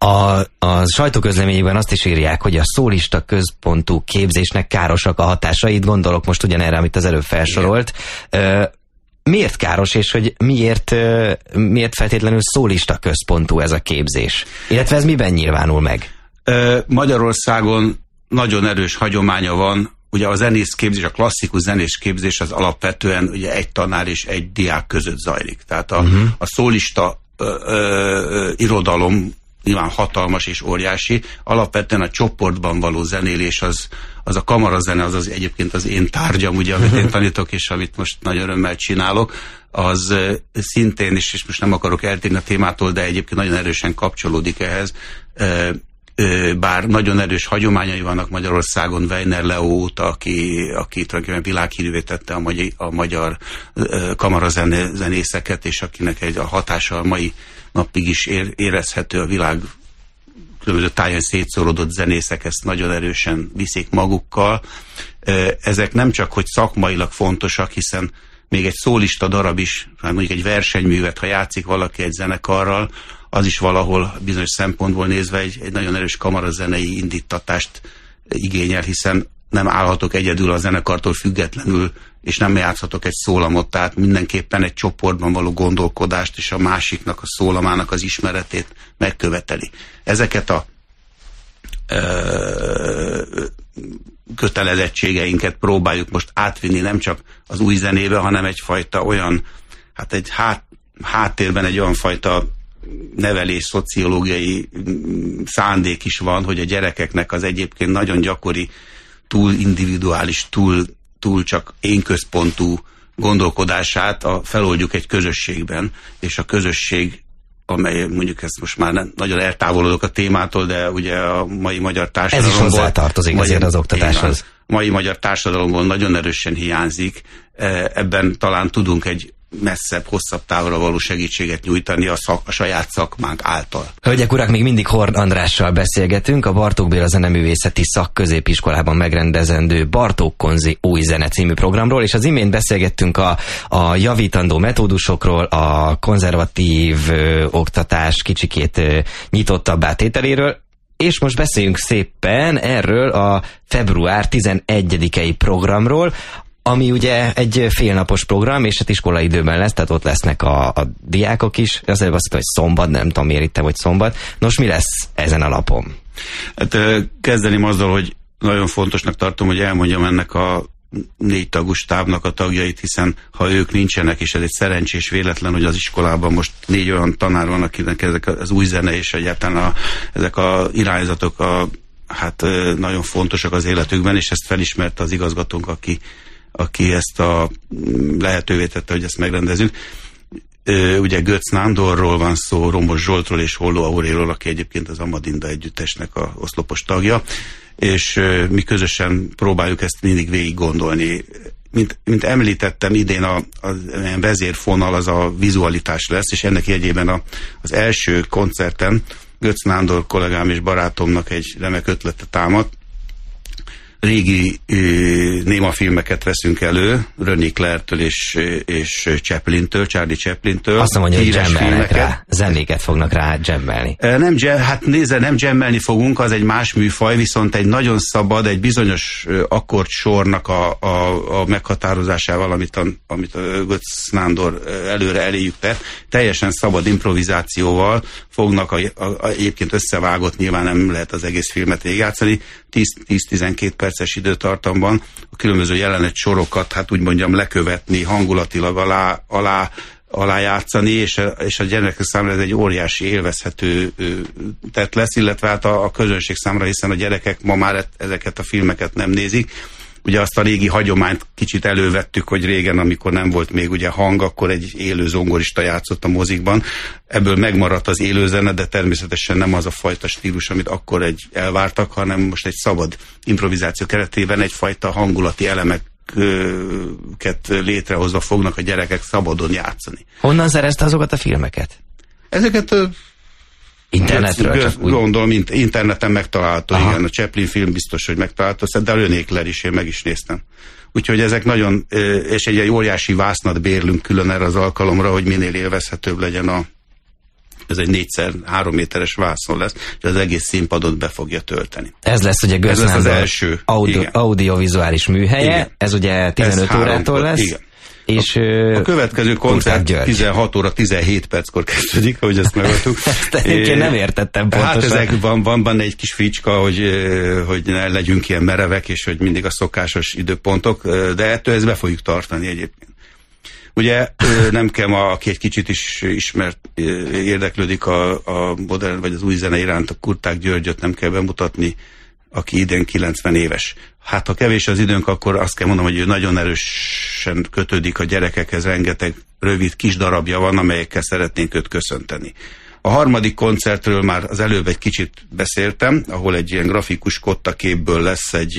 A sajtóközleményében azt is írják, hogy a szólista központú képzésnek károsak a hatásait, gondolok most ugyanerre, amit az előbb felsorolt. Miért káros, és hogy miért feltétlenül szólista központú ez a képzés? Illetve ez miben nyilvánul meg? Magyarországon nagyon erős hagyománya van. Ugye a zenészképzés, a klasszikus zenészképzés az alapvetően ugye egy tanár és egy diák között zajlik. Tehát a szólista irodalom nyilván hatalmas és óriási. Alapvetően a csoportban való zenélés az a kamarazene, az egyébként az én tárgyam, ugye, amit én tanítok, és amit most nagy örömmel csinálok, az szintén, és most nem akarok eltérni a témától, de egyébként nagyon erősen kapcsolódik ehhez, bár nagyon erős hagyományai vannak Magyarországon, Weiner Leo óta, aki tulajdonképpen világhírűvé tette a magyar kamarazenészeket, és akinek a hatása a mai napig is érezhető, a világ különböző táján szétszórodott zenészek ezt nagyon erősen viszik magukkal. Ezek nem csak, hogy szakmailag fontosak, hiszen még egy szólista darab is, mondjuk egy versenyművet, ha játszik valaki egy zenekarral, az is valahol bizonyos szempontból nézve egy nagyon erős kamarazenei indítatást igényel, hiszen nem állhatok egyedül a zenekartól függetlenül, és nem játszhatok egy szólamot, tehát mindenképpen egy csoportban való gondolkodást és a másiknak, a szólamának az ismeretét megköveteli. Ezeket a kötelezettségeinket próbáljuk most átvinni nem csak az új zenébe, hanem egyfajta olyan, egy háttérben egy olyan fajta nevelés, szociológiai szándék is van, hogy a gyerekeknek az egyébként nagyon gyakori, túl individuális, túl csak én központú gondolkodását feloldjuk egy közösségben, és a közösség, amely mondjuk ezt most már nagyon eltávolodok a témától, de ugye a mai magyar társadalomból... Ez is hozzátartozik azért az oktatáshoz. Mai magyar társadalomból nagyon erősen hiányzik, ebben talán tudunk egy messzebb, hosszabb távra való segítséget nyújtani a saját szakmánk által. Hölgyek, urak, még mindig Horn Andrással beszélgetünk, a Bartók Béla Zeneművészeti Szakközépiskolában megrendezendő Bartók Konzi új zene című programról, és az imént beszélgettünk a javítandó metódusokról, a konzervatív oktatás kicsikét nyitottabbá tételéről, és most beszéljünk szépen erről a február 11-i programról, ami ugye egy félnapos program, és hát iskolai időben lesz, tehát ott lesznek a diákok is. Az előbb azt mondta, hogy szombat, nem tudom miért itt, hogy szombat. Nos, mi lesz ezen a lapon? Hát kezdeném azzal, hogy nagyon fontosnak tartom, hogy elmondjam ennek a 4 tagú stábnak a tagjait, hiszen ha ők nincsenek, és ez egy szerencsés véletlen, hogy az iskolában most 4 olyan tanár van, akinek ezek az új zene és egyáltalán ezek az irányzatok nagyon fontosak az életükben, és ezt felismerte az igazgatónk, aki ezt lehetővé tette, hogy ezt megrendezünk. Ugye Götz Nándorról van szó, Romos Zsoltról és Holló Auréról, aki egyébként az Amadinda együttesnek a oszlopos tagja, és mi közösen próbáljuk ezt mindig végig gondolni. Mint említettem, idén a vezérfonal az a vizualitás lesz, és ennek jegyében az első koncerten Götz Nándor kollégám és barátomnak egy remek ötlete támadt. Régi némafilmeket veszünk elő, René Claire-től és Chaplin-től, Charlie Chaplin-től. Azt mondja, hogy jammelnek rá, zenéket fognak rá jammelni. Nem jammelni fogunk, az egy más műfaj, viszont egy nagyon szabad, egy bizonyos akkordsornak a meghatározásával, amit a Götz Nándor előre eléjük tett, teljesen szabad improvizációval fognak egyébként összevágott, nyilván nem lehet az egész filmet végigjátszani, 10-12 perces időtartamban a különböző jelenet sorokat, úgy mondjam, lekövetni, hangulatilag alá játszani, és a gyerekek számára ez egy óriási élvezhető tett lesz, illetve a közönség számára, hiszen a gyerekek ma már ezeket a filmeket nem nézik. Ugye azt a régi hagyományt kicsit elővettük, hogy régen, amikor nem volt még ugye hang, akkor egy élő zongorista játszott a mozikban. Ebből megmaradt az élőzene, de természetesen nem az a fajta stílus, amit akkor elvártak, hanem most egy szabad improvizáció keretében egyfajta hangulati elemeket létrehozva fognak a gyerekek szabadon játszani. Honnan szerezte azokat a filmeket? Ezeket internetről? Gondolom, interneten megtalálható, igen. A Chaplin film biztos, hogy megtalálható, de a René Claire is, én meg is néztem. Úgyhogy ezek nagyon, és egy óriási vásznat bérlünk külön erre az alkalomra, hogy minél élvezhetőbb legyen ez egy 4x3 méteres vászon lesz, és az egész színpadot be fogja tölteni. Ez lesz ugye Götz Nándor az első audiovizuális műhelye, igen. Ez ugye 15 órától lesz. Igen. És a következő koncert 16 óra 17 perckor kezdődik, ahogy ezt megadtuk. Én nem értettem pontosan. Hát ezek van egy kis fricska, hogy ne legyünk ilyen merevek, és hogy mindig a szokásos időpontok, de ettől ezt be fogjuk tartani egyébként. Ugye nem kell ma, aki egy kicsit is érdeklődik a modern vagy az új zene iránt, a Kurták Györgyöt nem kell bemutatni, aki idén 90 éves. Hát ha kevés az időnk, akkor azt kell mondanom, hogy ő nagyon erősen kötődik a gyerekekhez, rengeteg rövid kis darabja van, amelyekkel szeretnénk őt köszönteni. A harmadik koncertről már az előbb egy kicsit beszéltem, ahol egy ilyen grafikus kottaképből lesz egy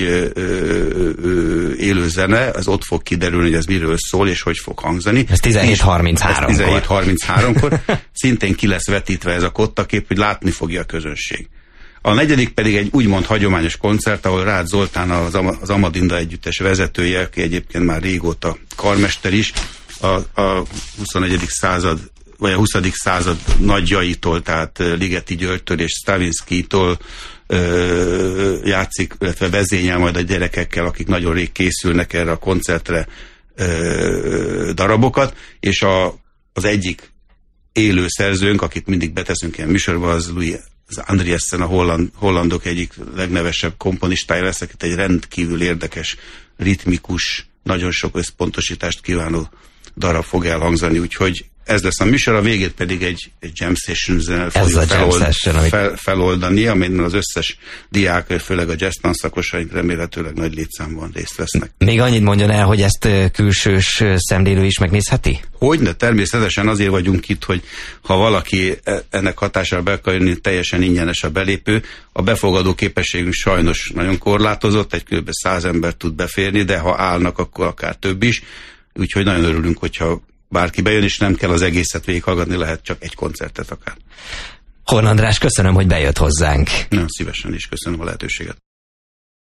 élő zene, ez ott fog kiderülni, hogy ez miről szól, és hogy fog hangzani. Ez 17:33-kor. 17:33-kor. Szintén ki lesz vetítve ez a kottakép, hogy látni fogja a közönség. A negyedik pedig egy úgymond hagyományos koncert, ahol Rácz Zoltán az Amadinda együttes vezetője, aki egyébként már régóta karmester is, a 21. század vagy a 20. század nagyjaitól, tehát Ligeti Györgytől és Stravinskijtól játszik, illetve vezényel majd a gyerekekkel, akik nagyon rég készülnek erre a koncertre darabokat, és az egyik élő szerzőnk, akit mindig beteszünk ilyen műsorba, az Louis Andriessen, a hollandok egyik legnevesebb komponistája lesz, akit egy rendkívül érdekes, ritmikus, nagyon sok összpontosítást kívánó darab fog elhangzani, úgyhogy ez lesz a műsor, a végét pedig egy jam session-zel fogjuk feloldani, amelyen az összes diák, főleg a jazz tanszakosaink remélhetőleg nagy létszámban részt vesznek. Még annyit mondjon el, hogy ezt külsős szemlélő is megnézheti? Hogyne, természetesen azért vagyunk itt, hogy ha valaki ennek hatására be akar jönni, teljesen ingyenes a belépő. A befogadó képességünk sajnos nagyon korlátozott, egy kb. 100 ember tud beférni, de ha állnak, akkor akár több is. Úgyhogy nagyon örülünk, hogyha bárki bejön, és nem kell az egészet végighallgatni, lehet csak egy koncertet akár. Horn András, köszönöm, hogy bejött hozzánk. Nagyon szívesen is köszönöm a lehetőséget.